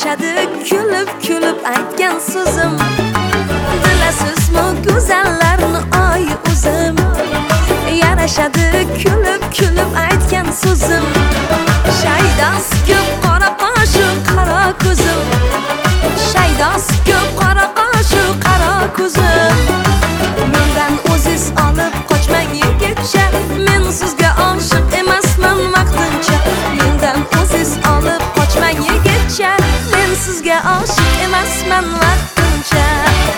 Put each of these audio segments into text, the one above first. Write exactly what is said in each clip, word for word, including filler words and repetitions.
yarashadi kulib kulib aytgan so'zim. Bilasizmi go'zallarni oy o'zim, yarashadi kulib kulib aytgan so'zim. Shaydos ko'p qora qoshiq qaro ko'zim, shaydos ko'p qora qoshiq qaro ko'zim. Mendan o'ziz olib qochmang yigitcha, men sizga oshiq emasman vaqtincha. Mendan o'ziz olib qochmang yigitcha, men sizga oshiq emasman vaqtincha.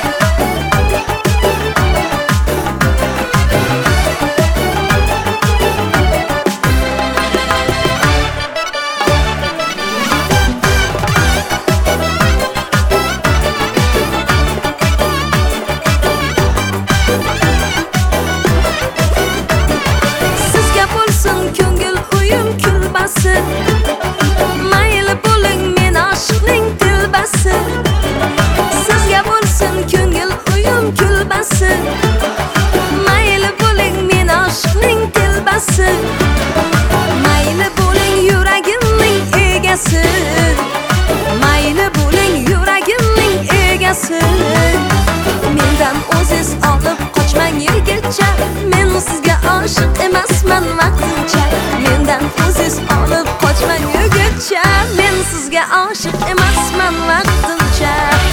Mayli bo'ling men oshiqning tilbasi, sizga bo'lsin ko'ngil uyum kulbasi. Mayli bo'ling men oshiqning tilbasi, mayli bo'ling yuragimning egasi, mayli bo'ling yuragimning egasi. Mendan o'ziz olib qochmang yigitcha, men sizga oshiq emasman vaqtincha. Mendan o'ziz olib qochmang yigitcha, men sizga oshiq emasman vaqtincha.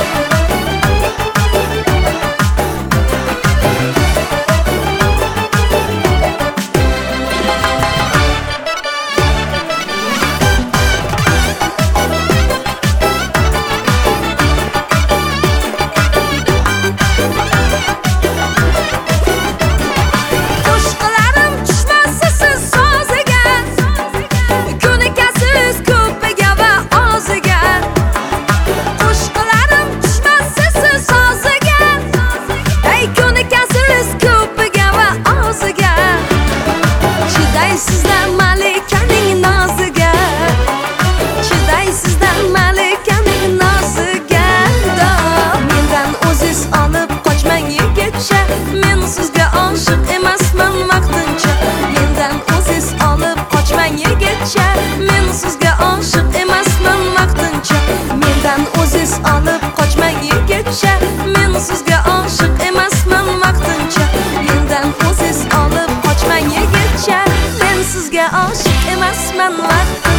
Chidaysizlar malikaning noziga, chidaysizlar malikaning noziga. Mendan o'ziz olib qochmang yigitcha, men sizga oshiq emasman vaqtincha. Mendan o'ziz olib qochmang yigitcha, men sizga oshiq emasman vaqtincha. Mendan o'ziz olib qochmang yigitcha, men sizga oshiq emasman vaqtincha. Mendan o'ziz olib qochmang yigitcha, sizga oshiq emasman vaqtincha.